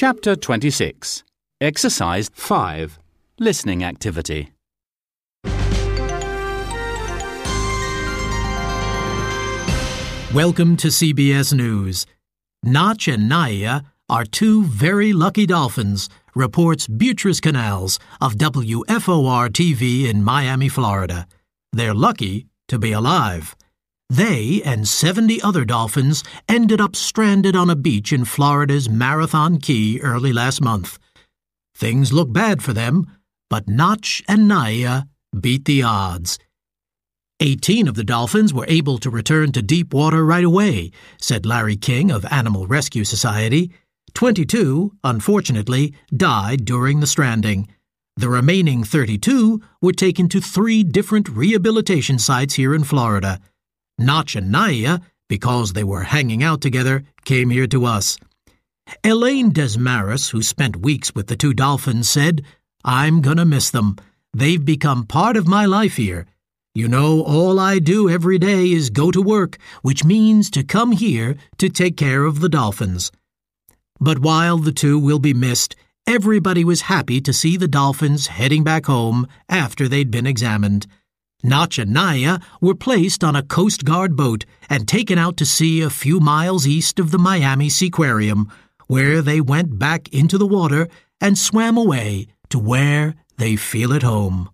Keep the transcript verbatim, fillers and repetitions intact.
Chapter twenty-six. Exercise five. Listening activity. Welcome to C B S News. Notch and Naya are two very lucky dolphins, reports Beatrice Canals of W F O R T V in Miami, Florida. They're lucky to be alive. They and seventy other dolphins ended up stranded on a beach in Florida's Marathon Key early last month. Things look bad for them, but Notch and Naya beat the odds. Eighteen of the dolphins were able to return to deep water right away, said Larry King of Animal Rescue Society. Twenty-two, unfortunately, died during the stranding. The remaining thirty-two were taken to three different rehabilitation sites here in Florida. Notch and Naya, because they were hanging out together, came here to us. Elaine Desmarais, who spent weeks with the two dolphins, said, "I'm gonna miss them. They've become part of my life here. You know, all I do every day is go to work, which means to come here to take care of the dolphins." But while the two will be missed, everybody was happy to see the dolphins heading back home after they'd been examined. Notch and Naya were placed on a Coast Guard boat and taken out to sea a few miles east of the Miami Seaquarium, where they went back into the water and swam away to where they feel at home.